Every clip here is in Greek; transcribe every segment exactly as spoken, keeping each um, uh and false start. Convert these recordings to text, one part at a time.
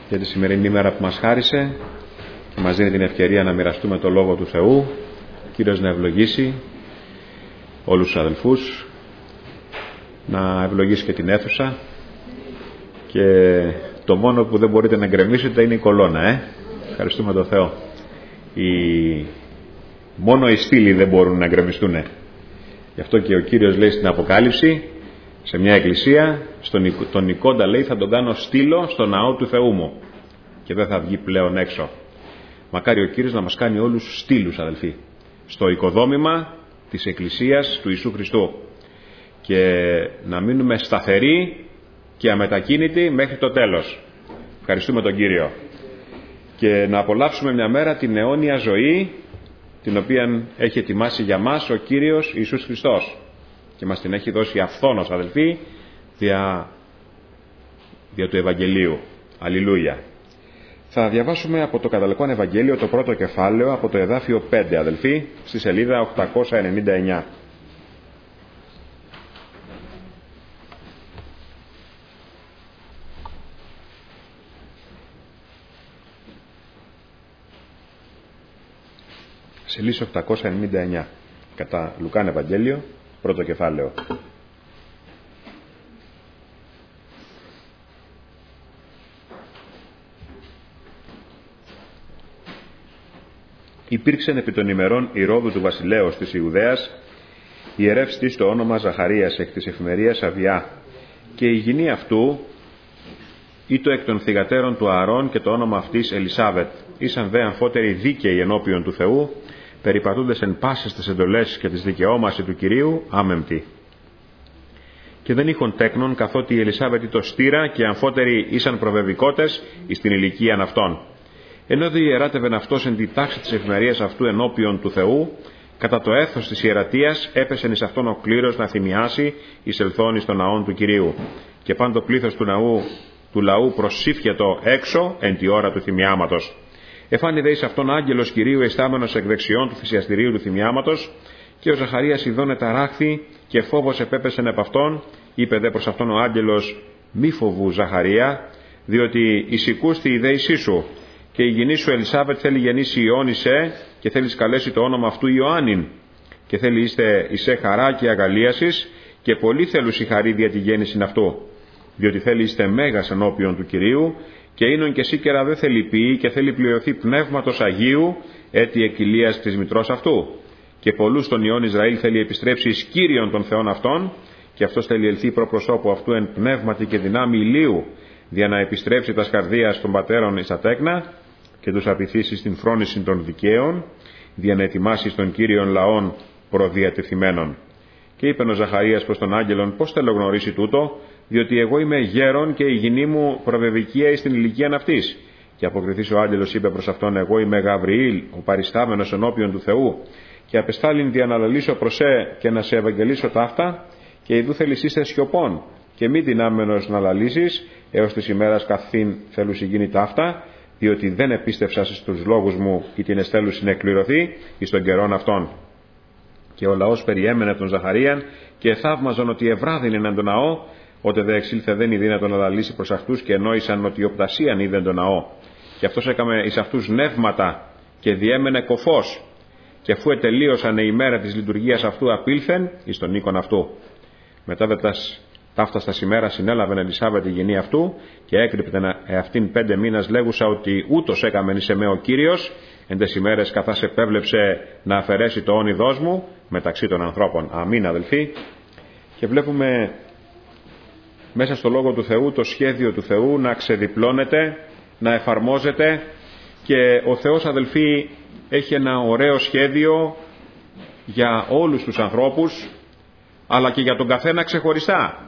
για τη σημερινή ημέρα που μας χάρισε και μας δίνει την ευκαιρία να μοιραστούμε το Λόγο του Θεού. Ο Κύριος να ευλογήσει όλους τους αδελφούς, να ευλογήσει και την αίθουσα, και το μόνο που δεν μπορείτε να γκρεμίσετε είναι η κολόνα. Ε? Ευχαριστούμε τον Θεό. Οι... Μόνο οι στήλοι δεν μπορούν να γκρεμιστούν. Γι' αυτό και ο Κύριος λέει στην Αποκάλυψη, σε μια εκκλησία, στον τον Νικόντα λέει, θα τον κάνω στήλο στο ναό του Θεού μου και δεν θα βγει πλέον έξω. Μακάρι ο Κύριος να μας κάνει όλους στήλους, αδελφοί, στο οικοδόμημα της Εκκλησίας του Ιησού Χριστού, και να μείνουμε σταθεροί και αμετακίνητοι μέχρι το τέλος. Ευχαριστούμε τον Κύριο. Και να απολαύσουμε μια μέρα την αιώνια ζωή, την οποία έχει ετοιμάσει για μας ο Κύριος Ιησούς Χριστός και μας την έχει δώσει αυθόνως, αδελφοί, δια, δια του Ευαγγελίου. Αλληλούια. Θα διαβάσουμε από το Καταλεκόν Ευαγγέλιο το πρώτο κεφάλαιο, από το εδάφιο πέντε, αδελφοί, στη σελίδα οκτακόσια ενενήντα εννιά. Σελίδα οκτακόσια ενενήντα εννιά, κατά Λουκάν Ευαγγέλιο, πρώτο κεφάλαιο. Υπήρξεν επί των ημερών Ηρώδου του βασιλέως της Ιουδαίας ιερεύς της το όνομα Ζαχαρίας εκ της εφημερίας Αβιά, και η γυνή αυτού ήτο εκ των θυγατέρων του Ααρών, και το όνομα αυτής Ελισάβετ. Ήσαν δε αμφότεροι δίκαιοι ενώπιον του Θεού, περιπατούντες εν πάσες τις εντολές και τις δικαιώμαση του Κυρίου, άμεμπτοι. Και δεν είχον τέκνον, καθότι η Ελισάβετ ήτο στήρα, και αμφότεροι ήσαν προβεβικότες εις την ηλικίαν αυτών. Ενώ δε ιεράτευεν αυτός εν τη τάξη της εφημερίας αυτού ενώπιον του Θεού, κατά το έθος της ιερατείας έπεσεν εις αυτόν ο κλήρος να θυμιάσει εις ελθόν εις των ναών του Κυρίου. Και πάντο πλήθος του, ναού, του λαού προσήφιατο έξω εν τη ώρα του θυμιάματος. Εφάνη δε εις αυτόν άγγελος Κυρίου εστάμενος εκ δεξιών του θυσιαστηρίου του θυμιάματος, και ο Ζαχαρίας ειδώνε ταράχθη, και φόβος επέπεσεν επ' αυτόν. Είπε δε προς αυτόν ο άγγελος, μη φοβού Ζαχαρία, διότι εισηκούστη η δέησή σου, και η γυνή σου Ελισάβετ θέλει γεννήσει Ιόνισε, και θέλει καλέσει το όνομα αυτού Ιωάννην, και θέλει είστε εισέ χαρά και αγαλίασης, και πολλοί θέλουν χαρή δια τη γέννηση αυτού, διότι θέλει είστε μέγας ενώπιον του Κυρίου, και ίνον και σίκερα δεν θέλει ποιή, και θέλει πληρωθεί πνεύματος Αγίου, έτη εκκυλίας της μητρός αυτού. Και πολλούς των ιών Ισραήλ θέλει επιστρέψει εις Κύριον των Θεών αυτών, και αυτός θέλει ελθεί προπροσώπου αυτού εν πνεύματι και δυνάμει ηλίου, δια να επιστρέψει τα σκαρδίας των πατέρων εις τα τέκνα, και τους απειθήσει στην φρόνηση των δικαίων, δια να ετοιμάσει των Κύριων λαών προδιατεθειμένων. Και είπε ο Ζαχαρίας προς τον άγγελον, πώς θέλω γνωρίσει τούτο, διότι εγώ είμαι γέρον και η γυνή μου προβεβικία εις την ηλικίαν αυτής. Και αποκριθής ο άγγελος είπε προς αυτόν, εγώ είμαι Γαβριήλ, ο παριστάμενος ενώπιον του Θεού, και απεστάλην δια να λαλήσω προς σε και να σε ευαγγελίσω ταύτα, και ειδού θέλεις είστε σιωπών, και μη δυνάμενος να λαλήσεις, έως της ημέρας καθήν θέλουσι γίνει ταύτα, διότι δεν επίστευσας στους λόγους μου ή την εστέλουσιν εκκληρωθεί εις τον καιρόν αυτόν. Και ο λαός περιέμενε από τον Ζαχαρίαν, και θαύμαζον ότι ευράδυνεν εν τον ναό, ότε δε εξήλθε δεν η δύνατο να λαλήσει προς αυτούς, και ενόησαν ότι οπτασίαν είδεν τον ναό. Και αυτός έκαμε εις αυτούς νεύματα, και διέμενε κοφός. Και αφού ετελείωσαν η ημέρα της λειτουργίας αυτού, απήλθεν εις τον οίκον αυτού. Μετά δε τας ταύταστα ημέρα συνέλαβεν Ελισάβετ τη γυνή αυτού, και έκρυπτε εαυτήν πέντε μήνας, λέγουσα ότι ούτως έκαμεν εις εμέ ο Κύριος, εν τες ημέρες καθάς επέβλεψε να αφαιρέσει το όνειδός μου μεταξύ των ανθρώπων. Αμήν, αδελφοί. Και βλέπουμε μέσα στο Λόγο του Θεού το σχέδιο του Θεού να ξεδιπλώνεται, να εφαρμόζεται, και ο Θεός, αδελφοί, έχει ένα ωραίο σχέδιο για όλους τους ανθρώπους, αλλά και για τον καθένα ξεχωριστά.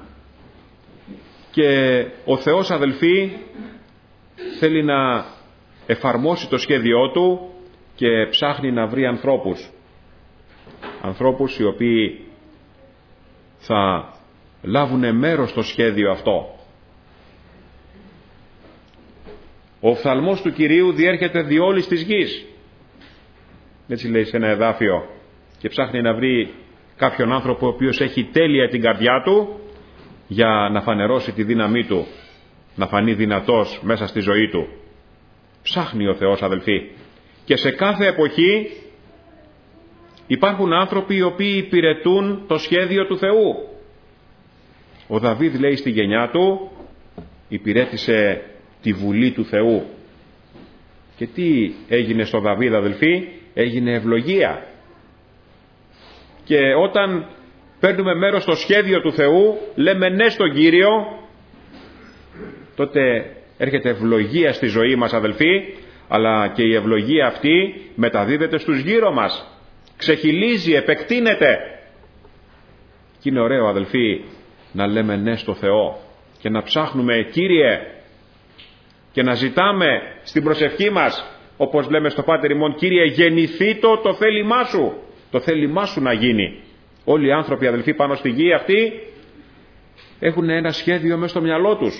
Και ο Θεός, αδελφοί, θέλει να εφαρμόσει το σχέδιό του και ψάχνει να βρει ανθρώπους. Ανθρώπους οι οποίοι θα λάβουν μέρος στο σχέδιο αυτό. Ο οφθαλμός του Κυρίου διέρχεται δι' όλης της γης. Έτσι λέει σε ένα εδάφιο, και ψάχνει να βρει κάποιον άνθρωπο ο οποίος έχει τέλεια την καρδιά του για να φανερώσει τη δύναμή του να φανεί δυνατός μέσα στη ζωή του. Ψάχνει ο Θεός, αδελφοί. Και σε κάθε εποχή υπάρχουν άνθρωποι οι οποίοι υπηρετούν το σχέδιο του Θεού. Ο Δαβίδ, λέει, στη γενιά του υπηρέτησε τη βουλή του Θεού. Και τι έγινε στο Δαβίδ, αδελφοί? Έγινε ευλογία. Και όταν παίρνουμε μέρος στο σχέδιο του Θεού, λέμε ναι στον Κύριο, τότε έρχεται ευλογία στη ζωή μας, αδελφοί, αλλά και η ευλογία αυτή μεταδίδεται στους γύρω μας. Ξεχυλίζει, επεκτείνεται. Και είναι ωραίο, αδελφοί, να λέμε ναι στο Θεό και να ψάχνουμε, Κύριε, και να ζητάμε στην προσευχή μας, όπως λέμε στο Πάτερ ημών, Κύριε, γεννηθήτω το θέλημά Σου. Το θέλημά Σου να γίνει. Όλοι οι άνθρωποι, αδελφοί, πάνω στη γη αυτή έχουν ένα σχέδιο μέσα στο μυαλό τους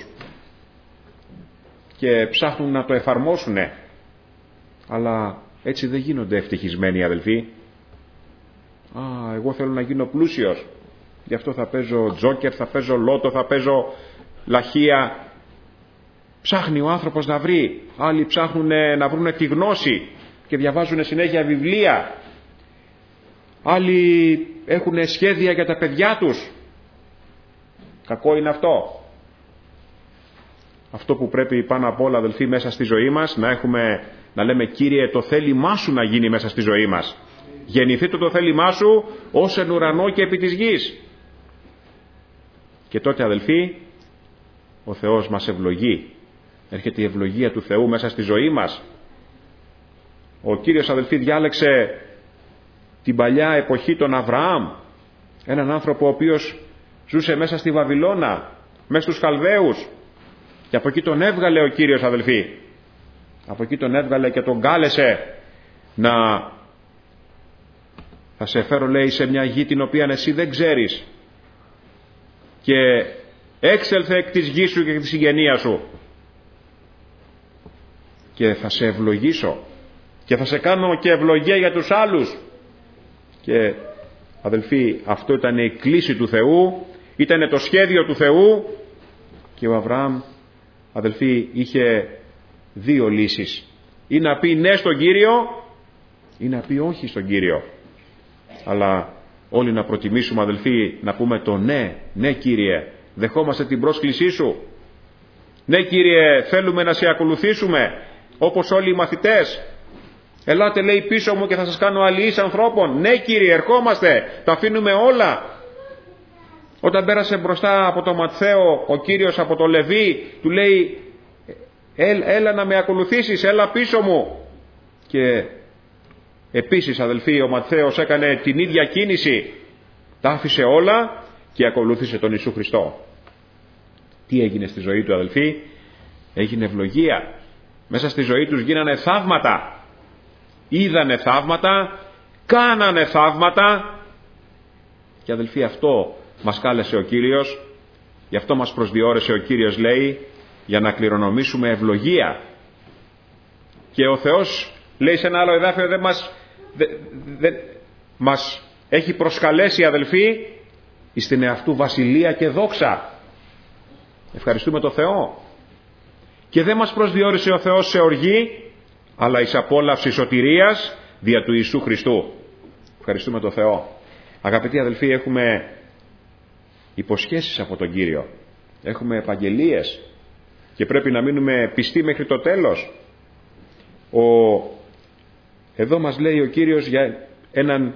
και ψάχνουν να το εφαρμόσουν. Αλλά έτσι δεν γίνονται ευτυχισμένοι, αδελφοί. Α, εγώ θέλω να γίνω πλούσιος, γι' αυτό θα παίζω τζόκερ, θα παίζω λότο, θα παίζω λαχεία. Ψάχνει ο άνθρωπος να βρει. Άλλοι ψάχνουν να βρουν τη γνώση και διαβάζουν συνέχεια βιβλία. Άλλοι έχουν σχέδια για τα παιδιά τους. Κακό είναι αυτό. Αυτό που πρέπει πάνω απ' όλα, αδελφοί, μέσα στη ζωή μας, να έχουμε, να λέμε, Κύριε, το θέλημά Σου να γίνει μέσα στη ζωή μας. Γεννηθήτω το θέλημά Σου ως εν ουρανό και επί της γης. Και τότε, αδελφοί, ο Θεός μας ευλογεί. Έρχεται η ευλογία του Θεού μέσα στη ζωή μας. Ο Κύριος, αδελφοί, διάλεξε την παλιά εποχή τον Αβραάμ, έναν άνθρωπο ο οποίος ζούσε μέσα στη Βαβυλώνα, μέσα στους Χαλδαίους, και από εκεί τον έβγαλε ο Κύριος, αδελφοί. Από εκεί τον έβγαλε και τον κάλεσε να θα σε φέρω, λέει, σε μια γη την οποία εσύ δεν ξέρεις, και έξελθε εκ της γης σου και εκ της συγγενείας σου και θα σε ευλογήσω και θα σε κάνω και ευλογία για τους άλλους. Και, αδελφοί, αυτό ήταν η κλίση του Θεού, ήταν το σχέδιο του Θεού. Και ο Αβραάμ, αδελφοί, είχε δύο λύσεις: ή να πει ναι στον Κύριο ή να πει όχι στον Κύριο. Αλλά όλοι να προτιμήσουμε, αδελφοί, να πούμε το ναι. Ναι, Κύριε, δεχόμαστε την πρόσκλησή Σου. Ναι, Κύριε, θέλουμε να σε ακολουθήσουμε όπως όλοι οι μαθητές. Ελάτε, λέει, πίσω μου και θα σας κάνω αλληλείς ανθρώπων. Ναι, Κύριε, ερχόμαστε, τα αφήνουμε όλα. Όταν πέρασε μπροστά από τον Ματθαίο ο Κύριος από το Λεβί, του λέει, έλα να με ακολουθήσεις, έλα πίσω μου. Και επίσης, αδελφοί, ο Ματθαίος έκανε την ίδια κίνηση. Τα άφησε όλα και ακολούθησε τον Ιησού Χριστό. Τι έγινε στη ζωή του, αδελφοί? Έγινε ευλογία. Μέσα στη ζωή τους γίνανε θαύματα. Είδανε θαύματα, κάνανε θαύματα. Και, αδελφοί, αυτό μας κάλεσε ο Κύριος, γι' αυτό μας προσδιορίσε ο Κύριος, λέει, για να κληρονομήσουμε ευλογία. Και ο Θεός, λέει σε ένα άλλο εδάφιο, δεν μας, δε, δε, μας έχει προσκαλέσει, αδελφοί, στην εαυτού βασιλεία και δόξα. Ευχαριστούμε τον Θεό. Και δεν μας προσδιορίσε ο Θεός σε οργή, αλλά εις απόλαυση σωτηρίας δια του Ιησού Χριστού. Ευχαριστούμε τον Θεό. Αγαπητοί αδελφοί, έχουμε υποσχέσεις από τον Κύριο. Έχουμε επαγγελίες και πρέπει να μείνουμε πιστοί μέχρι το τέλος. Ο... Εδώ μας λέει ο Κύριος για έναν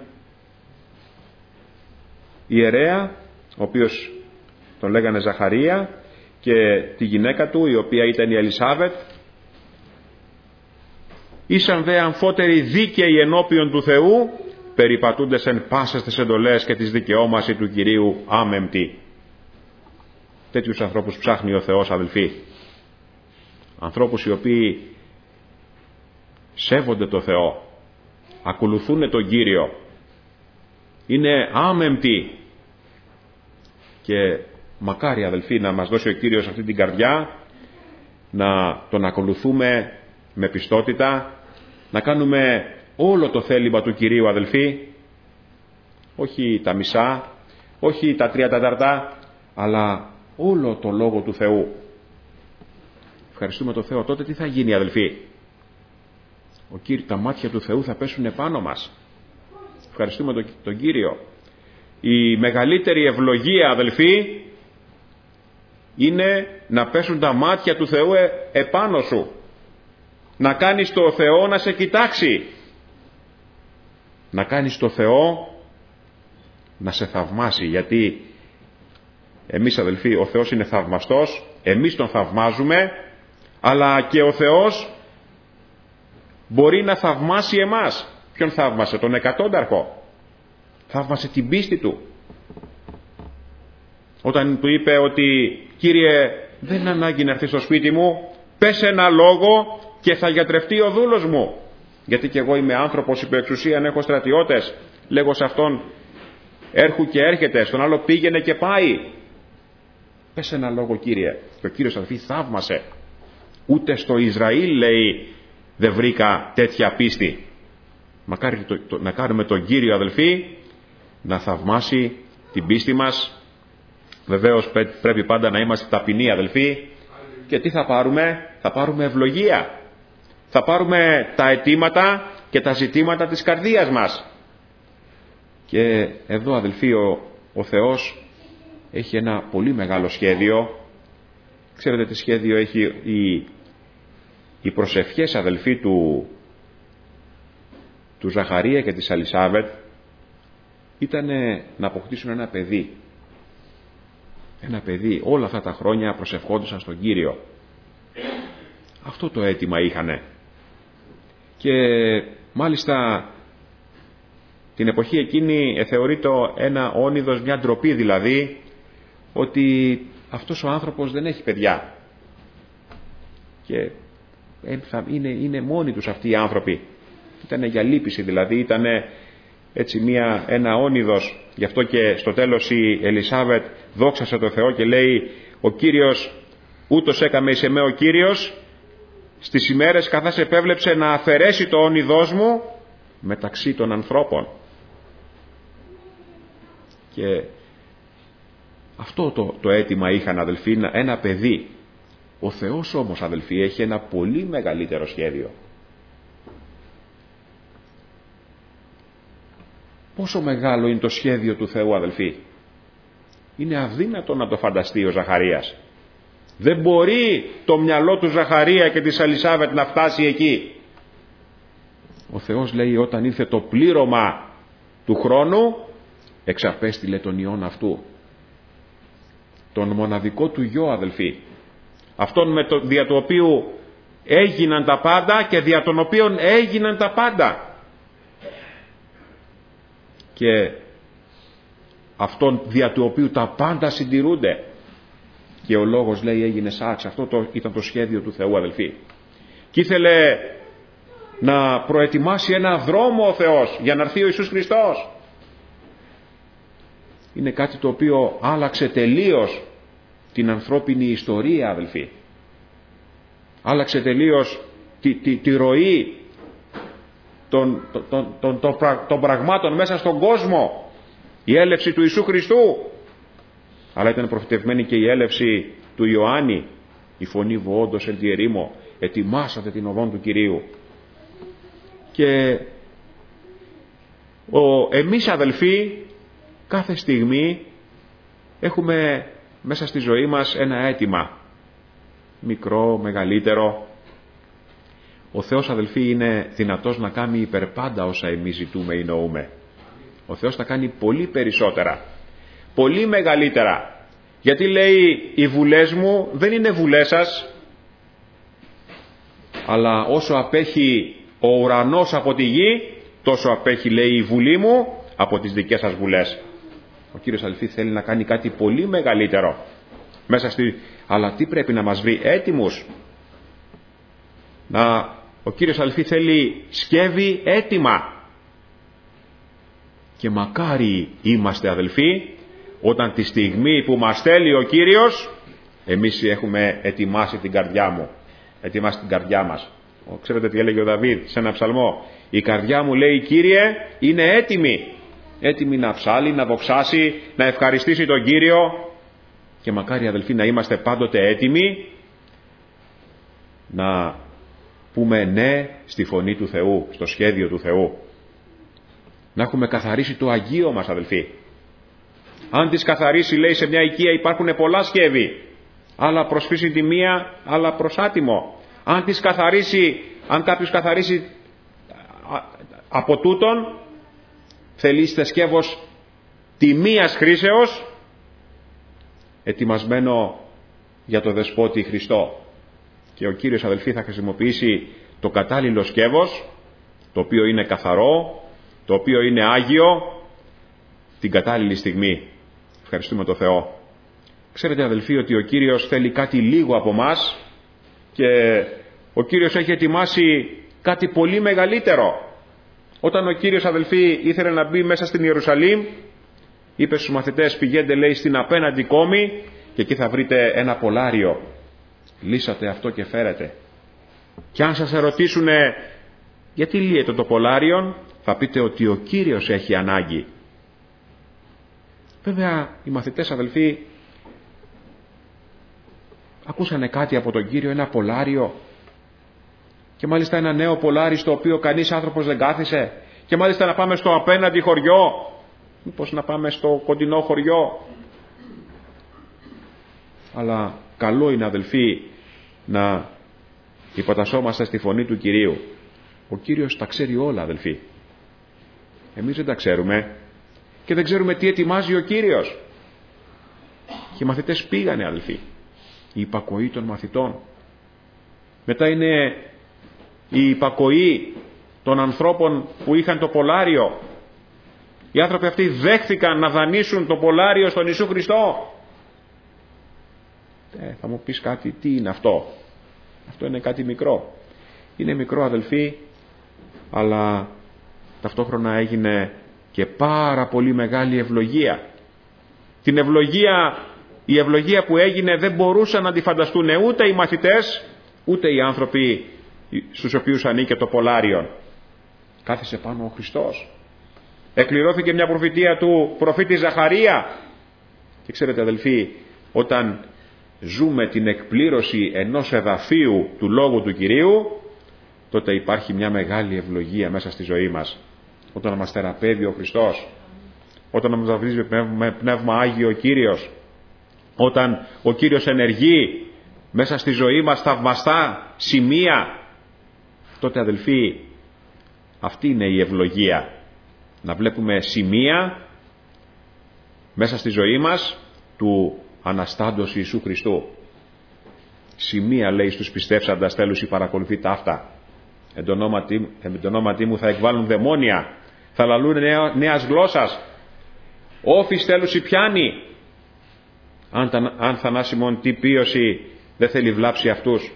ιερέα, ο οποίος τον λέγανε Ζαχαρία, και τη γυναίκα του, η οποία ήταν η Ελισάβετ. Ήσαν δε αμφότεροι δίκαιοι ενώπιον του Θεού, περιπατούντες εν πάσες τις εντολές και τις δικαιώμαση του Κυρίου άμεμπτοι. Τέτοιους ανθρώπους ψάχνει ο Θεός, αδελφοί. Ανθρώπους οι οποίοι σέβονται το Θεό, ακολουθούν τον Κύριο, είναι άμεμπτοι. Και μακάρι, αδελφοί, να μας δώσει ο Κύριος αυτή την καρδιά, να τον ακολουθούμε με πιστότητα, να κάνουμε όλο το θέλημα του Κυρίου, αδελφοί, όχι τα μισά, όχι τα τρία τέταρτα, αλλά όλο το Λόγο του Θεού. ευχαριστούμε τον Θεό, τότε τι θα γίνει, αδελφοί? Ο Κύρι, τα μάτια του Θεού θα πέσουν επάνω μας. Ευχαριστούμε τον, τον Κύριο. Η μεγαλύτερη ευλογία, αδελφοί, είναι να πέσουν τα μάτια του Θεού ε, επάνω σου. Να κάνεις το Θεό να σε κοιτάξει. Να κάνεις το Θεό να σε θαυμάσει. Γιατί εμείς, αδελφοί, ο Θεός είναι θαυμαστός, εμείς τον θαυμάζουμε, αλλά και ο Θεός μπορεί να θαυμάσει εμάς. Ποιον θαύμασε? Τον εκατόνταρχο. Θαύμασε την πίστη του. Όταν του είπε ότι «Κύριε, δεν είναι ανάγκη να έρθει στο σπίτι μου, πες ένα λόγο και θα γιατρευτεί ο δούλος μου. Γιατί και εγώ είμαι άνθρωπος υπό εξουσίαν, έχω στρατιώτες». Λέγω σε αυτόν «Έρχου και έρχεται», στον άλλο «Πήγαινε και πάει». Πες ένα λόγο, Κύριε. Και ο Κύριος, αδελφοί, θαύμασε. Ούτε στο Ισραήλ, λέει, δεν βρήκα τέτοια πίστη. Μακάρι το, το, να κάνουμε τον Κύριο, αδελφοί, να θαυμάσει την πίστη μας. Βεβαίως πρέπει πάντα να είμαστε ταπεινοί, αδελφοί. Και τι θα πάρουμε? Θα πάρουμε ευλογία. Θα πάρουμε τα αιτήματα και τα ζητήματα της καρδίας μας. Και εδώ, αδελφοί, ο, ο Θεός έχει ένα πολύ μεγάλο σχέδιο. Ξέρετε τι σχέδιο έχει? η, οι προσευχές, αδελφοί, του, του Ζαχαρία και της Ελισάβετ ήταν να αποκτήσουν ένα παιδί. Ένα παιδί. Όλα αυτά τα χρόνια προσευχόντουσαν στον Κύριο. Αυτό το αίτημα είχανε. Και μάλιστα την εποχή εκείνη θεωρείται ένα όνειδος, μια ντροπή δηλαδή, ότι αυτός ο άνθρωπος δεν έχει παιδιά. Και είναι, είναι μόνοι τους αυτοί οι άνθρωποι. Ήτανε για λύπηση δηλαδή, ήτανε έτσι μια, ένα όνειδος. Γι' αυτό και στο τέλος η Ελισάβετ δόξασε το Θεό και λέει «Ο Κύριος ούτως έκαμε εις εμέ ο Κύριος, στις ημέρες καθάς επέβλεψε να αφαιρέσει το όνειδός μου μεταξύ των ανθρώπων». Και αυτό το, το αίτημα είχαν, αδελφοί, ένα παιδί. Ο Θεός όμως, αδελφοί, έχει ένα πολύ μεγαλύτερο σχέδιο. Πόσο μεγάλο είναι το σχέδιο του Θεού, αδελφοί? Είναι αδύνατο να το φανταστεί ο Ζαχαρίας. Δεν μπορεί το μυαλό του Ζαχαρία και της Ελισάβετ να φτάσει εκεί. Ο Θεός λέει όταν ήρθε το πλήρωμα του χρόνου, εξαπέστειλε τον Υιόν αυτού. Τον μοναδικό του γιο, αδελφοί. Αυτόν με το, δια του οποίου έγιναν τα πάντα και δια των οποίων έγιναν τα πάντα. Και αυτόν δια του οποίου τα πάντα συντηρούνται. Και ο λόγος, λέει, έγινε σάξ. Αυτό το, ήταν το σχέδιο του Θεού, αδελφοί. Και ήθελε να προετοιμάσει ένα δρόμο ο Θεός για να έρθει ο Ιησούς Χριστός. Είναι κάτι το οποίο άλλαξε τελείως την ανθρώπινη ιστορία, αδελφοί. Άλλαξε τελείως τη, τη, τη ροή των, των, των, των, των, των πραγμάτων μέσα στον κόσμο. Η έλευση του Ιησού Χριστού. Αλλά ήταν προφητευμένη και η έλευση του Ιωάννη. Η φωνή βοόντος εν τη ερήμο. Ετοιμάσατε την οδόν του Κυρίου. Και ο, εμείς, αδελφοί, κάθε στιγμή έχουμε μέσα στη ζωή μας ένα αίτημα. Μικρό, μεγαλύτερο. Ο Θεός, αδελφοί, είναι δυνατός να κάνει υπερπάντα όσα εμείς ζητούμε ή νοούμε. Ο Θεός θα κάνει πολύ περισσότερα. Πολύ μεγαλύτερα. Γιατί λέει οι βουλές μου δεν είναι βουλές σας, αλλά όσο απέχει ο ουρανός από τη γη, τόσο απέχει, λέει, η βουλή μου από τις δικές σας βουλές. Ο Κύριος, αδελφοί, θέλει να κάνει κάτι πολύ μεγαλύτερο μέσα στη... Αλλά τι πρέπει να μας βρει? Έτοιμους. Να... Ο Κύριος, αδελφοί, θέλει σκεύη έτοιμα. Και μακάρι είμαστε, αδελφοί, όταν τη στιγμή που μας θέλει ο Κύριος, εμείς έχουμε ετοιμάσει την καρδιά μου. Ετοιμάσει την καρδιά μας. Ξέρετε τι έλεγε ο Δαβίδ σε ένα ψαλμό? Η καρδιά μου, λέει, Κύριε, είναι έτοιμη. Έτοιμη να ψάλει, να δοξάσει, να ευχαριστήσει τον Κύριο. Και μακάρι, αδελφοί, να είμαστε πάντοτε έτοιμοι να πούμε ναι στη φωνή του Θεού, στο σχέδιο του Θεού. Να έχουμε καθαρίσει το Αγίο μας, αδελφοί. Αν τις καθαρίσει, λέει, σε μια οικία υπάρχουν πολλά σκεύη. Άλλα προς φύση τιμία, άλλα προς άτιμο. Αν τις καθαρίσει, αν κάποιος καθαρίσει από τούτον, θελήστε σκεύος τιμίας χρήσεως, ετοιμασμένο για το Δεσπότη Χριστό. Και ο Κύριος, αδελφοί, θα χρησιμοποιήσει το κατάλληλο σκεύος, το οποίο είναι καθαρό, το οποίο είναι άγιο, την κατάλληλη στιγμή. Ευχαριστούμε τον Θεό. Ξέρετε, αδελφοί, ότι ο Κύριος θέλει κάτι λίγο από μας και ο Κύριος έχει ετοιμάσει κάτι πολύ μεγαλύτερο. Όταν ο Κύριος, αδελφοί, ήθελε να μπει μέσα στην Ιερουσαλήμ, είπε στους μαθητές, πηγαίνετε, λέει, στην απέναντι κόμη και εκεί θα βρείτε ένα πολάριο. Λύσατε αυτό και φέρετε. Και αν σας ερωτήσουν γιατί λύεται το πολάριον, θα πείτε ότι ο Κύριος έχει ανάγκη. Βέβαια, οι μαθητές, αδελφοί, ακούσανε κάτι από τον Κύριο, ένα πολάριο, και μάλιστα ένα νέο πολάρι στο οποίο κανείς άνθρωπος δεν κάθισε, και μάλιστα να πάμε στο απέναντι χωριό. Μήπως να πάμε στο κοντινό χωριό? Αλλά καλό είναι, αδελφοί, να υποτασσόμαστε στη φωνή του Κυρίου. Ο Κύριος τα ξέρει όλα, αδελφοί. Εμείς δεν τα ξέρουμε και δεν ξέρουμε τι ετοιμάζει ο Κύριος. Και οι μαθητές πήγανε, αδελφοί. Η υπακοή των μαθητών. Μετά είναι η υπακοή των ανθρώπων που είχαν το πολάριο. Οι άνθρωποι αυτοί δέχθηκαν να δανείσουν το πολάριο στον Ιησού Χριστό. Ε, θα μου πεις κάτι, τι είναι αυτό? Αυτό είναι κάτι μικρό. Είναι μικρό, αδελφοί, αλλά ταυτόχρονα έγινε και πάρα πολύ μεγάλη ευλογία. Την ευλογία, η ευλογία που έγινε δεν μπορούσαν να τη φανταστούν ούτε οι μαθητές, ούτε οι άνθρωποι στους οποίους ανήκε το πολάριο. Κάθισε πάνω ο Χριστός. Εκκληρώθηκε μια προφητεία του προφήτη Ζαχαρία. Και ξέρετε, αδελφοί, όταν ζούμε την εκπλήρωση ενός εδαφίου του Λόγου του Κυρίου, τότε υπάρχει μια μεγάλη ευλογία μέσα στη ζωή μας. Όταν μας θεραπεύει ο Χριστός, όταν μας βαφτίζει με πνεύμα Άγιο ο Κύριος, όταν ο Κύριος ενεργεί μέσα στη ζωή μας θαυμαστά σημεία, τότε, αδελφοί, αυτή είναι η ευλογία. Να βλέπουμε σημεία μέσα στη ζωή μας του Αναστάντος Ιησού Χριστού. Σημεία, λέει, στους πιστεύσαντας τέλους η παρακολουθεί ταύτα. Εν το ονόματί μου θα εκβάλουν δαιμόνια, θα λαλούν νέα, νέας γλώσσας, όφης τέλους η πιάνει. Αν, αν θανάσιμον τι πίωση δεν θέλει βλάψει αυτούς.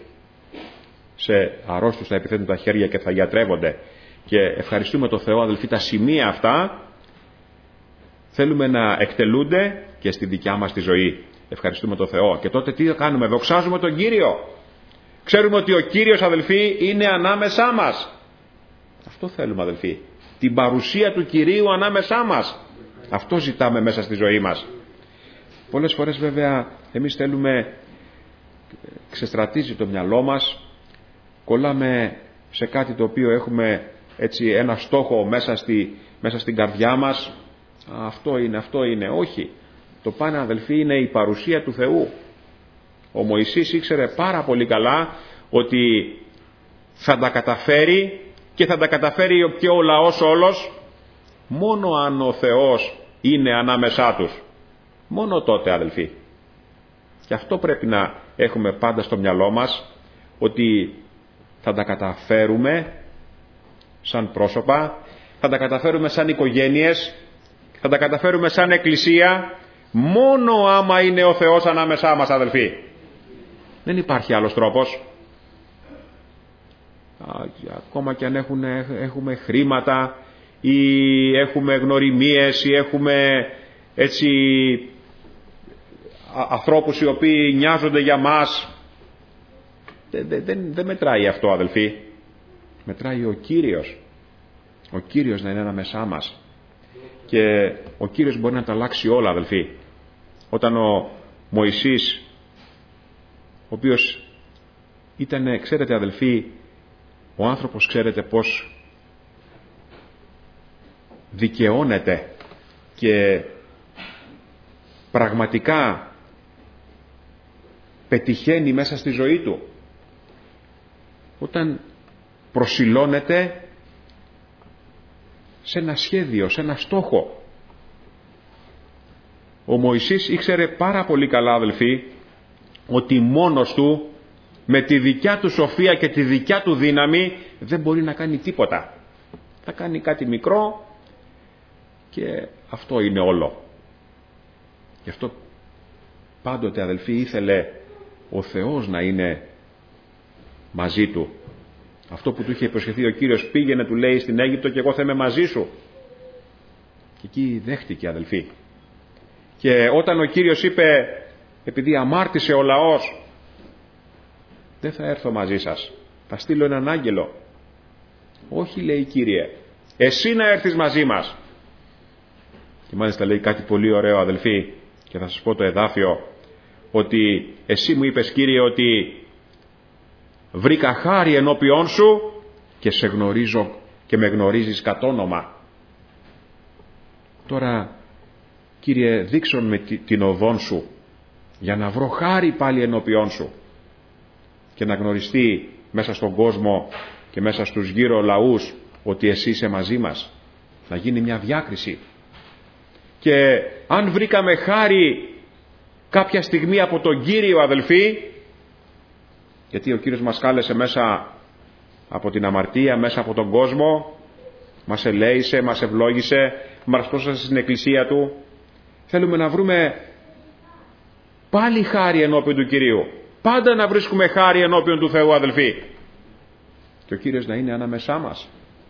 Σε αρρώστους θα επιθέτουν τα χέρια και θα γιατρεύονται. Και ευχαριστούμε τον Θεό, αδελφοί, τα σημεία αυτά θέλουμε να εκτελούνται και στη δικιά μας τη ζωή. Ευχαριστούμε τον Θεό. Και τότε τι θα κάνουμε? Δοξάζουμε τον Κύριο. Ξέρουμε ότι ο Κύριος, αδελφοί, είναι ανάμεσά μας. Αυτό θέλουμε, αδελφοί. Την παρουσία του Κυρίου ανάμεσά μας. Αυτό ζητάμε μέσα στη ζωή μας. Πολλές φορές, βέβαια, εμείς θέλουμε, ξεστρατίζει το μυαλό μας, κολλάμε σε κάτι το οποίο έχουμε έτσι ένα στόχο μέσα, στη, μέσα στην καρδιά μας. Αυτό είναι, αυτό είναι. Όχι. Το πάνω, αδελφοί, είναι η παρουσία του Θεού. Ο Μωυσής ήξερε πάρα πολύ καλά ότι θα τα καταφέρει και θα τα καταφέρει και ο λαός όλος μόνο αν ο Θεός είναι ανάμεσά τους. Μόνο τότε, αδελφοί. Και αυτό πρέπει να έχουμε πάντα στο μυαλό μας, ότι θα τα καταφέρουμε σαν πρόσωπα, θα τα καταφέρουμε σαν οικογένειες, θα τα καταφέρουμε σαν εκκλησία, μόνο άμα είναι ο Θεός ανάμεσά μας, αδελφοί. Δεν υπάρχει άλλος τρόπος. Ακόμα και αν έχουν, έχουμε χρήματα ή έχουμε γνωριμίες ή έχουμε έτσι ανθρώπους οι οποίοι νοιάζονται για μας, δεν, δεν, δεν μετράει αυτό, αδελφοί. Μετράει ο Κύριος. Ο Κύριος να είναι ανάμεσά μας. Και ο Κύριος μπορεί να τα αλλάξει όλα, αδελφοί. Όταν ο Μωυσής, ο οποίος Ήτανε, ξέρετε αδελφοί, ο άνθρωπος ξέρετε πως δικαιώνεται και πραγματικά πετυχαίνει μέσα στη ζωή του όταν προσιλώνεται σε ένα σχέδιο, σε ένα στόχο. Ο Μωυσής ήξερε πάρα πολύ καλά, αδελφοί, ότι μόνος του, με τη δικιά του σοφία και τη δικιά του δύναμη, δεν μπορεί να κάνει τίποτα. Θα κάνει κάτι μικρό και αυτό είναι όλο. Γι' αυτό πάντοτε, αδελφοί, ήθελε ο Θεός να είναι μαζί του. Αυτό που του είχε υποσχεθεί ο Κύριος, πήγαινε, του λέει, στην Αίγυπτο και εγώ θα είμαι μαζί σου. Και εκεί δέχτηκε, αδελφοί. Και όταν ο Κύριος είπε, επειδή αμάρτησε ο λαός, δεν θα έρθω μαζί σας, θα στείλω έναν άγγελο. Όχι, λέει, Κύριε, εσύ να έρθεις μαζί μας. Και μάλιστα λέει κάτι πολύ ωραίο, αδελφοί, και θα σας πω το εδάφιο, ότι εσύ μου είπες, Κύριε, ότι βρήκα χάρη ενώπιόν σου και σε γνωρίζω και με γνωρίζεις κατ' όνομα. Τώρα, Κύριε, δείξον με την οδόν σου για να βρω χάρη πάλι ενώπιόν σου και να γνωριστεί μέσα στον κόσμο και μέσα στους γύρω λαούς ότι εσύ είσαι μαζί μας. Να γίνει μια διάκριση. Και αν βρήκαμε χάρη κάποια στιγμή από τον Κύριο, αδελφοί, γιατί ο Κύριος μας κάλεσε μέσα από την αμαρτία, μέσα από τον κόσμο, μας ελέησε, μας ευλόγησε, μας πρόσθεσε στην εκκλησία του. Θέλουμε να βρούμε πάλι χάρη ενώπιον του Κυρίου. Πάντα να βρίσκουμε χάρη ενώπιον του Θεού, αδελφοί. Και ο Κύριος να είναι ανάμεσά μας.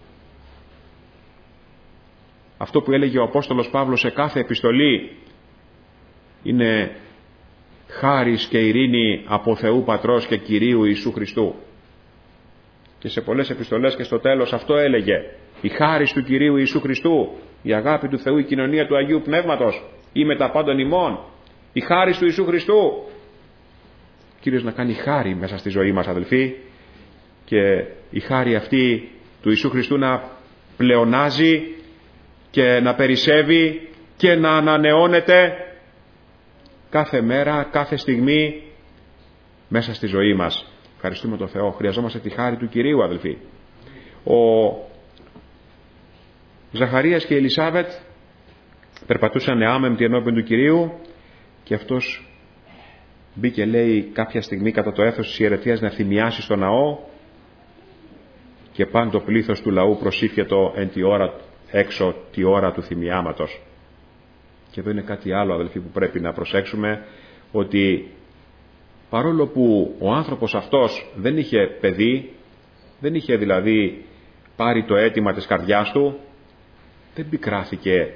Αυτό που έλεγε ο Απόστολος Παύλος σε κάθε επιστολή είναι χάρις και ειρήνη από Θεού Πατρός και Κυρίου Ιησού Χριστού. Και σε πολλές επιστολές και στο τέλος αυτό έλεγε: η χάρις του Κυρίου Ιησού Χριστού, η αγάπη του Θεού, η κοινωνία του Αγίου Πνεύματος ή με τα πάντων ημών. Η χάρις του Ιησού Χριστού. Ο Κύριος να κάνει χάρη μέσα στη ζωή μας, αδελφοί, και η χάρη αυτή του Ιησού Χριστού να πλεονάζει και να περισσεύει και να ανανεώνεται κάθε μέρα, κάθε στιγμή μέσα στη ζωή μας. Ευχαριστούμε τον Θεό. Χρειαζόμαστε τη χάρη του Κυρίου, αδελφοί. Ο Ζαχαρίας και η Ελισάβετ περπατούσαν άμεμπτοι ενώπιον του Κυρίου και αυτός μπήκε, λέει, κάποια στιγμή κατά το έθος της ιερετίας να θυμιάσει στο ναό και παν το πλήθος του λαού προσήφιετο εν τη ώρα έξω τη ώρα του θυμιάματος. Και εδώ είναι κάτι άλλο, αδελφοί, που πρέπει να προσέξουμε, ότι παρόλο που ο άνθρωπος αυτός δεν είχε παιδί, δεν είχε δηλαδή πάρει το αίτημα της καρδιάς του, δεν πικράθηκε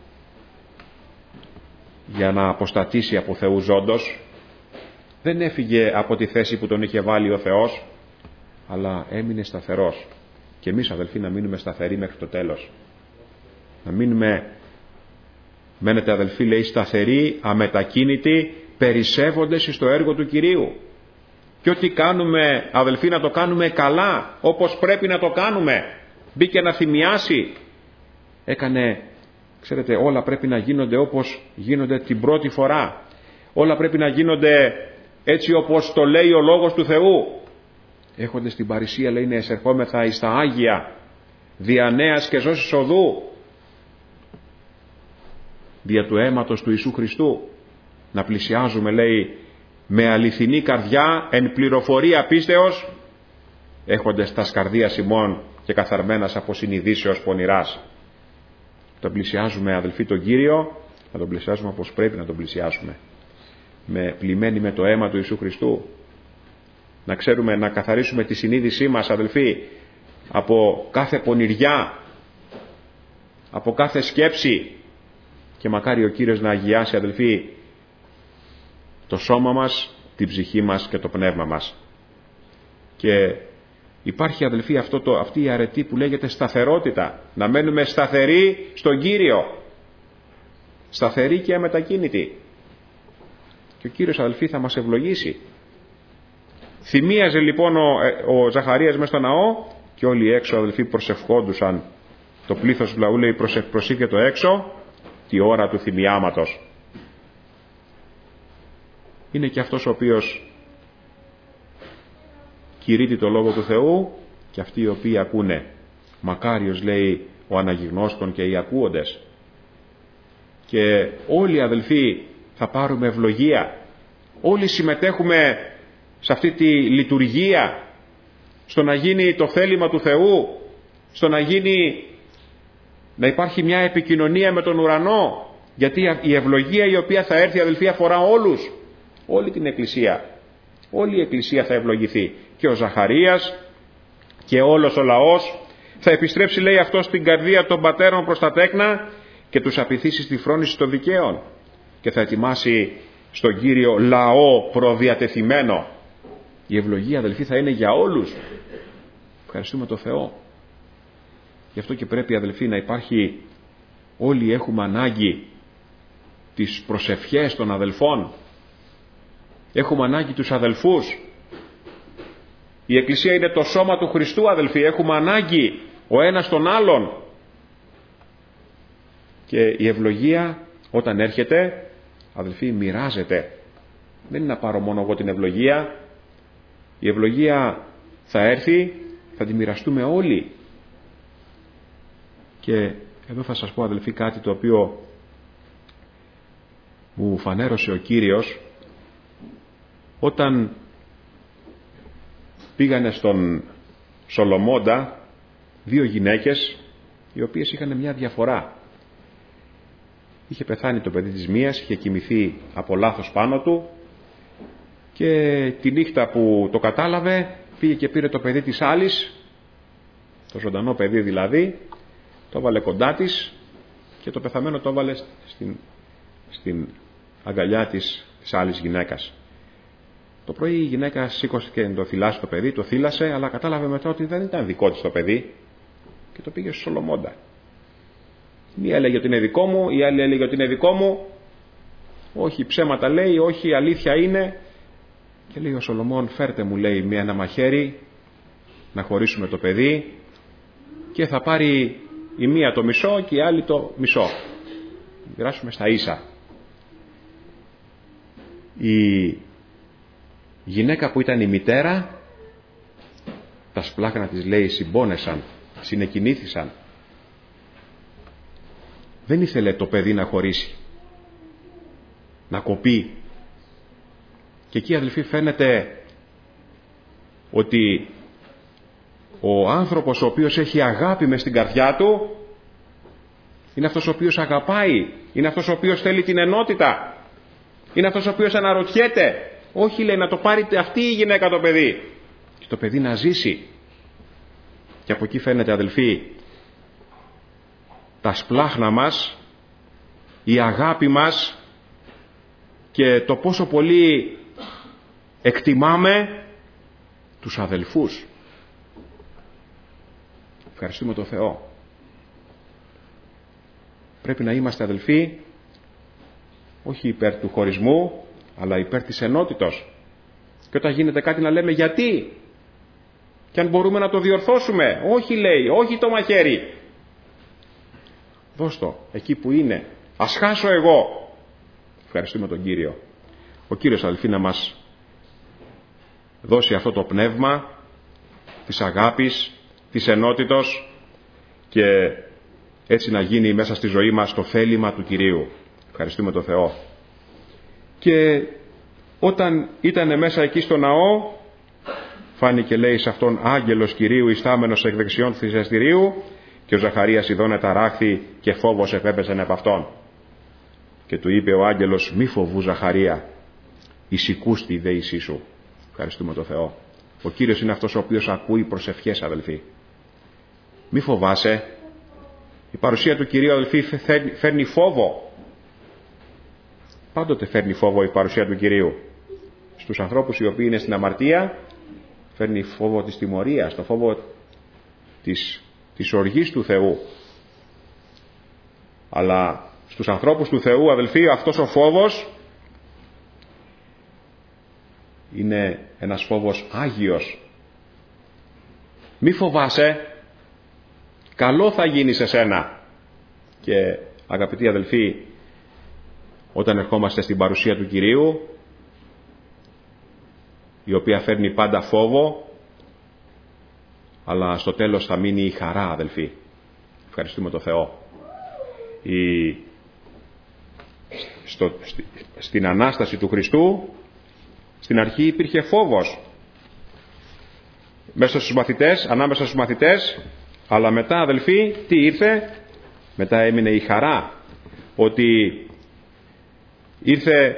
για να αποστατήσει από Θεού ζώντος, δεν έφυγε από τη θέση που τον είχε βάλει ο Θεός, αλλά έμεινε σταθερός. Και εμείς, αδελφοί, να μείνουμε σταθεροί μέχρι το τέλος. Να μείνουμε, μένετε, αδελφοί, λέει, σταθεροί, αμετακίνητοι, περισσεύοντες στο έργο του Κυρίου. Και ό,τι κάνουμε, αδελφοί, να το κάνουμε καλά, όπως πρέπει να το κάνουμε. Μπήκε να θυμιάσει. Έκανε, ξέρετε, όλα πρέπει να γίνονται όπως γίνονται την πρώτη φορά. Όλα πρέπει να γίνονται έτσι όπως το λέει ο Λόγος του Θεού. Έχοντας την παρησία, λέει, να εισερχόμεθα εις τα Άγια, δια νέας και ζώσης οδού, δια του αίματος του Ιησού Χριστού. Να πλησιάζουμε, λέει, με αληθινή καρδιά, εν πληροφορία πίστεως, έχοντας τα σκαρδίας ημών και καθαρμένας από συνειδήσεως πονηράς. Τον πλησιάζουμε, αδελφοί, τον Κύριο, να τον πλησιάζουμε όπως πρέπει να τον πλησιάσουμε. Με πλημμένοι με το αίμα του Ιησού Χριστού. Να ξέρουμε να καθαρίσουμε τη συνείδησή μας, αδελφοί, από κάθε πονηριά, από κάθε σκέψη, και μακάρι ο Κύριος να αγιάσει, αδελφοί, το σώμα μας, την ψυχή μας και το πνεύμα μας. Και υπάρχει, αδελφοί, αυτό το, αυτή η αρετή που λέγεται σταθερότητα. Να μένουμε σταθεροί στον Κύριο. Σταθεροί και αμετακίνητοι. Και ο Κύριος, αδελφοί, θα μας ευλογήσει. Θυμίαζε λοιπόν ο, ο Ζαχαρίας μες στο ναό και όλοι έξω αδελφοί προσευχόντουσαν. Το πλήθος του λαού λέει προσήφια το έξω τη ώρα του θυμιάματος. Είναι και αυτός ο οποίος κηρύττει το Λόγο του Θεού και αυτοί οι οποίοι ακούνε. Μακάριος λέει ο αναγιγνώστων και οι ακούοντες. Και όλοι αδελφοί θα πάρουμε ευλογία. Όλοι συμμετέχουμε σε αυτή τη λειτουργία, στο να γίνει το θέλημα του Θεού, στο να γίνει, να υπάρχει μια επικοινωνία με τον ουρανό, γιατί η ευλογία η οποία θα έρθει αδελφοί αφορά όλους, όλη την Εκκλησία. Όλη η Εκκλησία θα ευλογηθεί και ο Ζαχαρίας και όλος ο λαός θα επιστρέψει λέει αυτό στην καρδία των πατέρων προς τα τέκνα και τους απειθήσει στη φρόνηση των δικαίων και θα ετοιμάσει στον Κύριο λαό προδιατεθειμένο. Η ευλογία αδελφοί θα είναι για όλους. Ευχαριστούμε τον Θεό. Γι' αυτό και πρέπει αδελφοί να υπάρχει, όλοι έχουμε ανάγκη τις προσευχές των αδελφών. Έχουμε ανάγκη τους αδελφούς. Η Εκκλησία είναι το σώμα του Χριστού αδελφοί. Έχουμε ανάγκη ο ένας τον άλλον. Και η ευλογία όταν έρχεται αδελφοί μοιράζεται. Δεν είναι να πάρω μόνο εγώ την ευλογία. Η ευλογία θα έρθει, θα τη μοιραστούμε όλοι. Και εδώ θα σας πω αδελφοί κάτι το οποίο μου φανέρωσε ο Κύριος όταν πήγανε στον Σολομώντα δύο γυναίκες οι οποίες είχαν μια διαφορά. Είχε πεθάνει το παιδί της μίας, είχε κοιμηθεί από λάθος πάνω του και τη νύχτα που το κατάλαβε πήγε και πήρε το παιδί της άλλης, το ζωντανό παιδί δηλαδή, το έβαλε κοντά της και το πεθαμένο το έβαλε στην, στην αγκαλιά της, της άλλης γυναίκας. Το πρωί η γυναίκα σήκωσε να το θυλάσει το παιδί, το θύλασε, αλλά κατάλαβε μετά ότι δεν ήταν δικό της το παιδί και το πήγε στο Σολομώντα. Μία έλεγε ότι είναι δικό μου, η άλλη έλεγε ότι είναι δικό μου. Όχι, ψέματα λέει, όχι, αλήθεια είναι. Και λέει ο Σολομών, φέρτε μου λέει μία ένα μαχαίρι να χωρίσουμε το παιδί και θα πάρει η μία το μισό και η άλλη το μισό. Μοιράσουμε στα ίσα. Η γυναίκα που ήταν η μητέρα, τα σπλάχνα της λέει συμπόνεσαν, συνεκινήθησαν. Δεν ήθελε το παιδί να χωρίσει, να κοπεί. Και εκεί αδελφοί φαίνεται ότι ο άνθρωπος ο οποίος έχει αγάπη μες στην καρδιά του είναι αυτός ο οποίος αγαπάει, είναι αυτός ο οποίος θέλει την ενότητα, είναι αυτός ο οποίος αναρωτιέται. Όχι λέει να το πάρει αυτή η γυναίκα το παιδί και το παιδί να ζήσει. Και από εκεί φαίνεται αδελφοί τα σπλάχνα μας, η αγάπη μας και το πόσο πολύ εκτιμάμε τους αδελφούς. Ευχαριστούμε τον Θεό. Πρέπει να είμαστε αδελφοί όχι υπέρ του χωρισμού αλλά υπέρ της ενότητος. Και όταν γίνεται κάτι να λέμε γιατί και αν μπορούμε να το διορθώσουμε. Όχι λέει, όχι το μαχαίρι. Δώσ' το εκεί που είναι. Ας χάσω εγώ. Ευχαριστούμε τον Κύριο. Ο Κύριος αδελφοί να μας δώσει αυτό το πνεύμα της αγάπης, της ενότητος και έτσι να γίνει μέσα στη ζωή μας το θέλημα του Κυρίου. Ευχαριστούμε τον Θεό. Και όταν ήταν μέσα εκεί στο ναό φάνηκε λέει σε αυτόν άγγελος Κυρίου ιστάμενος εκ δεξιών του θυσιαστηρίου και ο Ζαχαρίας ειδώνε ταράχθη και φόβος επέπεσε από αυτόν. Και του είπε ο άγγελος μη φοβού Ζαχαρία, εισηκούστη η δέησή σου. Ευχαριστούμε τον Θεό. Ο Κύριος είναι αυτός ο οποίος ακούει προσευχές αδελφοί. Μη φοβάσαι. Η παρουσία του Κυρίου αδελφοί φέρνει φόβο. Πάντοτε φέρνει φόβο η παρουσία του Κυρίου. Στους ανθρώπους οι οποίοι είναι στην αμαρτία φέρνει φόβο της τιμωρίας, το φόβο της, της οργής του Θεού. Αλλά στους ανθρώπους του Θεού αδελφοί αυτός ο φόβος είναι ένας φόβος άγιος. Μη φοβάσαι, καλό θα γίνει σε σένα. Και αγαπητοί αδελφοί, όταν ερχόμαστε στην παρουσία του Κυρίου, η οποία φέρνει πάντα φόβο, αλλά στο τέλος θα μείνει η χαρά, αδελφοί. Ευχαριστούμε τον Θεό. Η... Στο... Στην Ανάσταση του Χριστού, στην αρχή υπήρχε φόβος μέσα στους μαθητές, ανάμεσα στους μαθητές, αλλά μετά, αδελφοί, τι ήρθε? Μετά έμεινε η χαρά, ότι ήρθε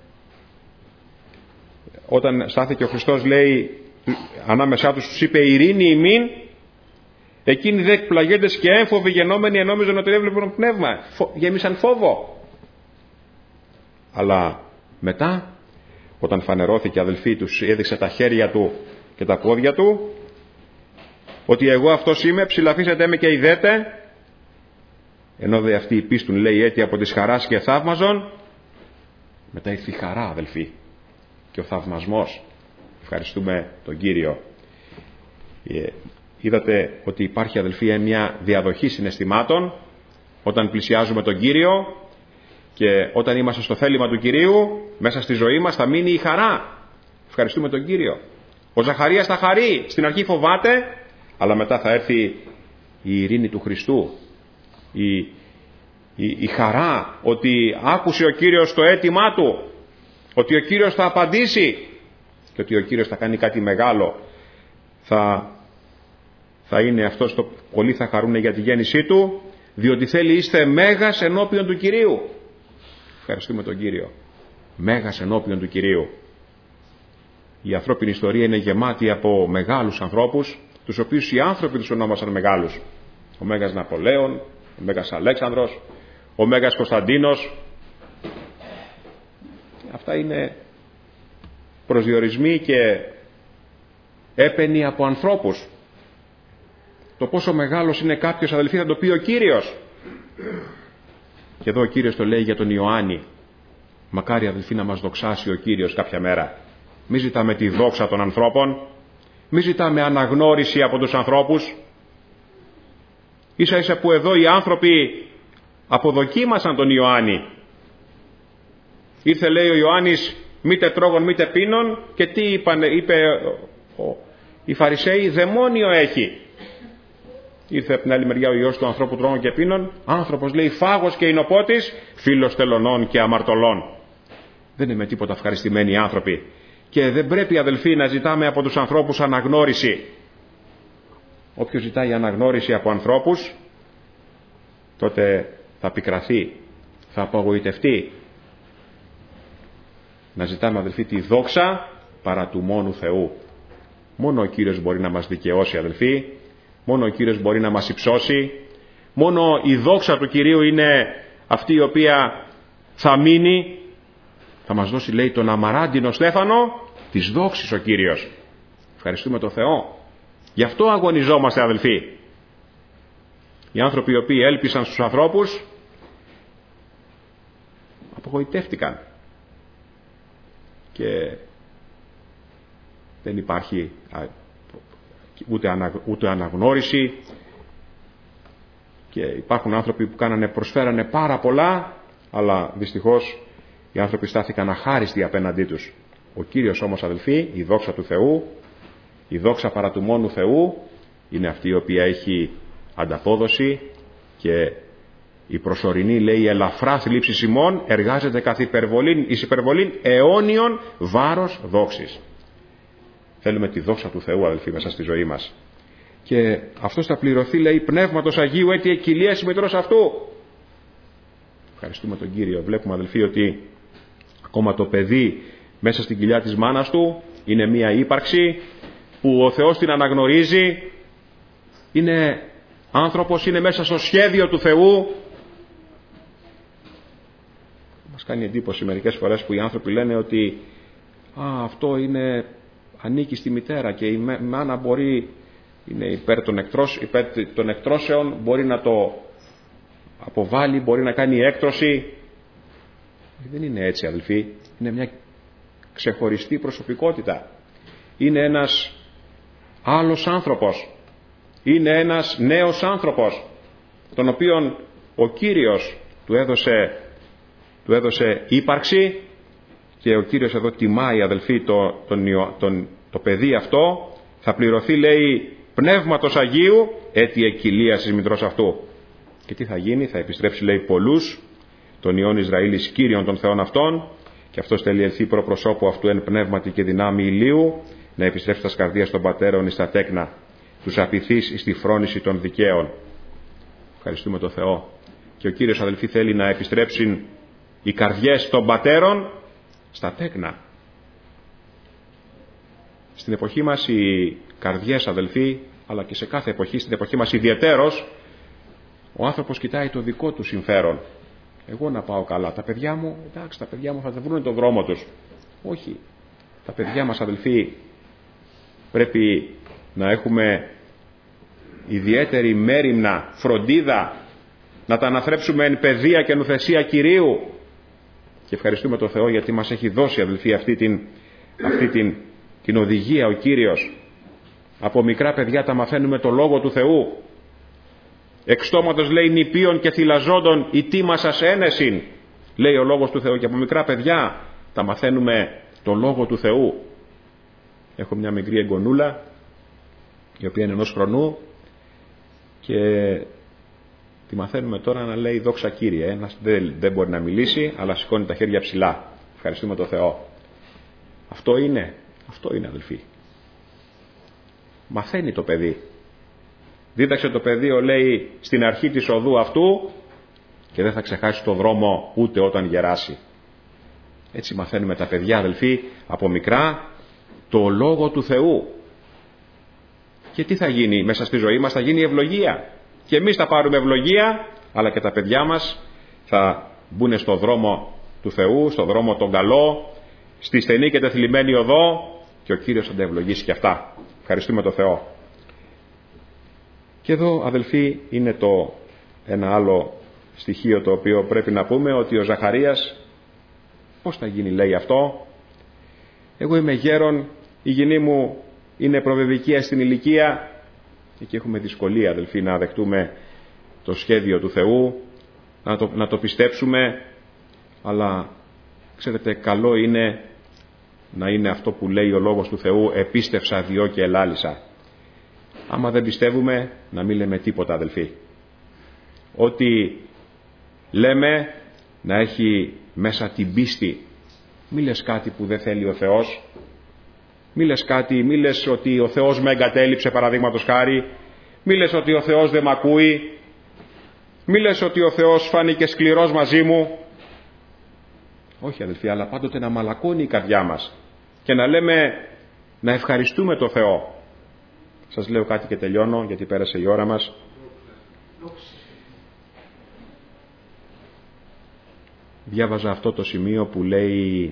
όταν στάθηκε ο Χριστός, λέει, ανάμεσά τους, τους είπε ειρήνη ημίν, εκείνοι δε εκπλαγέντες και έμφοβοι γενόμενοι ενόμιζαν ότι έβλεπαν πνεύμα, γέμισαν φόβο. Αλλά μετά, όταν φανερώθηκε, αδελφοί, τους έδειξε τα χέρια του και τα πόδια του, ότι εγώ αυτός είμαι, ψηλαφίσατε με και ειδέτε. Ενώ δε αυτοί πίστουν, λέει, έτη από τις χαράς και θαύμαζον, μετά ήρθε η χαρά, αδελφοί, και ο θαυμασμός. Ευχαριστούμε τον Κύριο. Ε, είδατε ότι υπάρχει, αδελφοί, μια διαδοχή συναισθημάτων όταν πλησιάζουμε τον Κύριο, και όταν είμαστε στο θέλημα του Κυρίου, μέσα στη ζωή μας θα μείνει η χαρά. Ευχαριστούμε τον Κύριο. Ο Ζαχαρίας θα χαρεί, στην αρχή φοβάται, αλλά μετά θα έρθει η ειρήνη του Χριστού, η, η, η χαρά ότι άκουσε ο Κύριος το αίτημά του, ότι ο Κύριος θα απαντήσει και ότι ο Κύριος θα κάνει κάτι μεγάλο. Θα, θα είναι αυτός το πολλοί θα χαρούν για τη γέννησή του, διότι θέλει είστε μέγας ενώπιον του Κυρίου. Ευχαριστούμε τον Κύριο. Μέγας ενώπιον του Κυρίου. Η ανθρώπινη ιστορία είναι γεμάτη από μεγάλους ανθρώπους, τους οποίους οι άνθρωποι τους ονόμασαν μεγάλους. Ο Μέγας Ναπολέων, ο Μέγας Αλέξανδρος, ο Μέγας Κωνσταντίνος. Αυτά είναι προσδιορισμοί και έπαινοι από ανθρώπους. Το πόσο μεγάλος είναι κάποιος, αδελφοί, θα το πει ο Κύριος. Και εδώ ο Κύριος το λέει για τον Ιωάννη. Μακάρι, αδελφοί, να μας δοξάσει ο Κύριος κάποια μέρα. Μη ζητάμε τη δόξα των ανθρώπων, μη ζητάμε αναγνώριση από τους ανθρώπους. Ίσα ίσα που εδώ οι άνθρωποι αποδοκίμασαν τον Ιωάννη. Ήρθε, λέει, ο Ιωάννης μη τετρώγων μη τεπίνων, και τι είπαν, είπε ο, ο, οι Φαρισαίοι, δαιμόνιο έχει. Ήρθε από την άλλη μεριά ο Υιός του ανθρώπου τρόγων και πίνων, άνθρωπος, λέει, φάγος και εινοπότης, φίλος τελωνών και αμαρτωλών. Δεν είναι με τίποτα ευχαριστημένοι οι άνθρωποι. Και δεν πρέπει, αδελφοί, να ζητάμε από τους ανθρώπους αναγνώριση. Όποιος ζητάει αναγνώριση από ανθρώπους, τότε θα πικραθεί, θα απογοητευτεί. Να ζητάμε, αδελφοί, τη δόξα παρά του μόνου Θεού. Μόνο ο Κύριος μπορεί να μας δικαιώσει, αδελφοί. Μόνο ο Κύριος μπορεί να μας υψώσει. Μόνο η δόξα του Κυρίου είναι αυτή η οποία θα μείνει. Θα μας δώσει, λέει, τον αμαράντινο στέφανο της δόξης ο Κύριος. Ευχαριστούμε τον Θεό. Γι' αυτό αγωνιζόμαστε, αδελφοί. Οι άνθρωποι οι οποίοι έλπισαν στους ανθρώπους απογοητεύτηκαν. Και δεν υπάρχει ούτε, ανα, ούτε αναγνώριση, και υπάρχουν άνθρωποι που κάνανε, προσφέρανε πάρα πολλά, αλλά δυστυχώς οι άνθρωποι στάθηκαν αχάριστοι απέναντί τους. Ο Κύριος όμως, αδελφοί, η δόξα του Θεού, η δόξα παρά του μόνου Θεού, είναι αυτή η οποία έχει ανταπόδοση, και η προσωρινή, λέει, ελαφρά θλίψη ημών εργάζεται καθ' υπερβολήν, εις υπερβολήν αιώνιον βάρος δόξης. Θέλουμε τη δόξα του Θεού, αδελφοί, μέσα στη ζωή μας. Και αυτός θα πληρωθεί, λέει, Πνεύματος Αγίου έτι εκκυλίας ημιτρός αυτού. Ευχαριστούμε τον Κύριο. Βλέπουμε, αδελφοί, ότι ακόμα το παιδί μέσα στην κοιλιά της μάνας του είναι μία ύπαρξη που ο Θεός την αναγνωρίζει. Είναι άνθρωπος, είναι μέσα στο σχέδιο του Θεού. Μας κάνει εντύπωση μερικές φορές που οι άνθρωποι λένε ότι α, αυτό είναι, ανήκει στη μητέρα και η μάνα μπορεί, είναι υπέρ των, εκτρώσ, υπέρ των εκτρώσεων, μπορεί να το αποβάλει, μπορεί να κάνει έκτρωση. Δεν είναι έτσι, αδελφοί. Είναι μια ξεχωριστή προσωπικότητα. Είναι ένας άλλος άνθρωπος. Είναι ένας νέος άνθρωπος, τον οποίον ο Κύριος του έδωσε, του έδωσε ύπαρξη, και ο Κύριος εδώ τιμάει, αδελφοί, το, τον, τον, το παιδί αυτό. Θα πληρωθεί, λέει, Πνεύματος Αγίου έτι εκκυλίας της μητρός αυτού. Και τι θα γίνει? Θα επιστρέψει, λέει, πολλούς τον Υιόν Ισραήλης Κύριον των Θεών αυτών, και αυτός θέλει ελθεί προπροσώπου αυτού εν πνεύματι και δυνάμει ηλίου, να επιστρέψει τα σκαρδίας των πατέρων εις τα τέκνα, τους απειθείς εις τη φρόνηση των δικαίων. Ευχαριστούμε τον Θεό. Και ο Κύριος, αδελφοί, θέλει να επιστρέψουν οι καρδιές των πατέρων στα τέκνα. Στην εποχή μας οι καρδιές, αδελφοί, αλλά και σε κάθε εποχή, στην εποχή μας ιδιαιτέρως, ο άνθρωπος κοιτάει το δικό του συμφέρον. Εγώ να πάω καλά, τα παιδιά μου, εντάξει, τα παιδιά μου θα βρουν τον δρόμο τους. Όχι. Τα παιδιά μας, αδελφοί, πρέπει να έχουμε ιδιαίτερη μέριμνα, φροντίδα, να τα αναθρέψουμε εν παιδεία και νουθεσία Κυρίου. Και ευχαριστούμε τον Θεό γιατί μας έχει δώσει, αδελφοί, αυτή την, αυτή την, την οδηγία ο Κύριος. Από μικρά παιδιά τα μαθαίνουμε το Λόγο του Θεού. Εξ στόματος, λέει, νηπίων και θυλαζόντων η τίμα σας ένεσιν, λέει ο Λόγος του Θεού, και από μικρά παιδιά τα μαθαίνουμε το Λόγο του Θεού. Έχω μια μικρή εγγονούλα, η οποία είναι ενός χρονού, και τη μαθαίνουμε τώρα να λέει δόξα Κύριε. Ένας δεν, δεν μπορεί να μιλήσει, αλλά σηκώνει τα χέρια ψηλά. Ευχαριστούμε τον Θεό. Αυτό είναι, αυτό είναι, αδελφοί. Μαθαίνει το παιδί. Δίδαξε το παιδίο, λέει, στην αρχή της οδού αυτού, και δεν θα ξεχάσει το δρόμο ούτε όταν γεράσει. Έτσι μαθαίνουμε τα παιδιά, αδελφοί, από μικρά το Λόγο του Θεού. Και τι θα γίνει μέσα στη ζωή μας? Θα γίνει ευλογία. Και εμείς θα πάρουμε ευλογία, αλλά και τα παιδιά μας θα μπουν στο δρόμο του Θεού, στο δρόμο τον καλό, στη στενή και τεθλιμμένη οδό, και ο Κύριος θα τα ευλογήσει και αυτά. Ευχαριστούμε τον Θεό. Και εδώ, αδελφοί, είναι το ένα άλλο στοιχείο το οποίο πρέπει να πούμε, ότι ο Ζαχαρίας πώς θα γίνει, λέει, αυτό? Εγώ είμαι γέρον, η γυνή μου είναι προβεβικία στην ηλικία. Εκεί έχουμε δυσκολία, αδελφοί, να δεχτούμε το σχέδιο του Θεού, να το, να το πιστέψουμε, αλλά ξέρετε, καλό είναι να είναι αυτό που λέει ο Λόγος του Θεού, επίστευσα διό και ελάλησα. Άμα δεν πιστεύουμε, να μην λέμε τίποτα, αδελφοί. Ό,τι λέμε να έχει μέσα την πίστη. Μη λες κάτι που δεν θέλει ο Θεός. Μη λες κάτι, μη λες ότι ο Θεός με εγκατέλειψε, παραδείγματος χάρη. Μη λες ότι ο Θεός δεν μ' ακούει. Μη λες ότι ο Θεός φάνηκε σκληρός μαζί μου. Όχι, αδελφοί, αλλά πάντοτε να μαλακώνει η καρδιά μας και να λέμε, να ευχαριστούμε το Θεό. Σας λέω κάτι και τελειώνω, γιατί πέρασε η ώρα μας. Διάβαζα αυτό το σημείο που λέει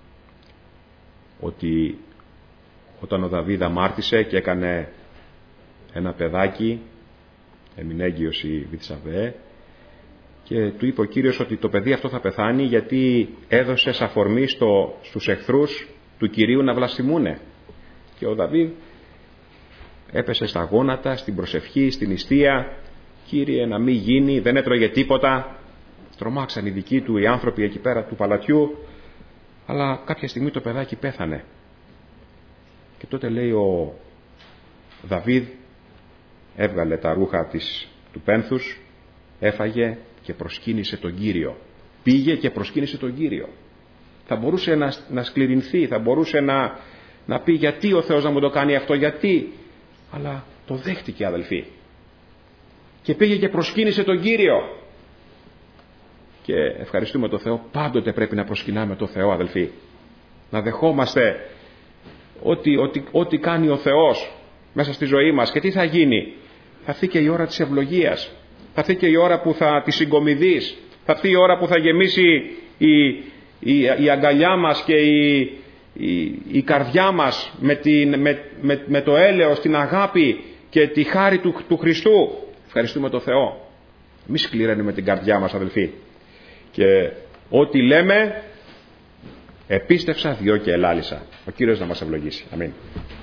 ότι όταν ο Δαβίδ αμάρτησε και έκανε ένα παιδάκι, έμεινε έγκυος η Βηθσαβέ, και του είπε ο Κύριος ότι το παιδί αυτό θα πεθάνει γιατί έδωσε αφορμή στο, στους εχθρούς του Κυρίου να βλαστημούνε. Και ο Δαβίδ έπεσε στα γόνατα, στην προσευχή, στην νηστεία. Κύριε, να μην γίνει, δεν έτρωγε τίποτα. Τρομάξαν οι δικοί του, οι άνθρωποι εκεί πέρα του παλατιού, αλλά κάποια στιγμή το παιδάκι πέθανε. Και τότε, λέει, ο Δαβίδ έβγαλε τα ρούχα της, του πένθους, έφαγε και προσκύνησε τον Κύριο. Πήγε και προσκύνησε τον Κύριο. Θα μπορούσε να, να σκληρινθεί, θα μπορούσε να, να πει γιατί ο Θεός να μου το κάνει αυτό, γιατί, αλλά το δέχτηκε, αδελφοί, και πήγε και προσκύνησε τον Κύριο. Και ευχαριστούμε τον Θεό. Πάντοτε πρέπει να προσκυνάμε τον Θεό, αδελφοί, να δεχόμαστε ό,τι, ό,τι, ό,τι κάνει ο Θεός μέσα στη ζωή μας. Και τι θα γίνει? Θα έρθει και η ώρα της ευλογίας, θα έρθει και η ώρα που θα τη συγκομιδείς, θα έρθει η ώρα που θα γεμίσει η, η, η αγκαλιά μας και η, η, η καρδιά μας με, την, με, με, με το έλεος, την αγάπη και τη χάρη του, του Χριστού. Ευχαριστούμε τον Θεό. Μη σκληραίνουμε την καρδιά μας, αδελφοί, και ό,τι λέμε Επίστευσα, διώ και ελάλησα. Ο Κύριος να μας ευλογήσει. Αμήν.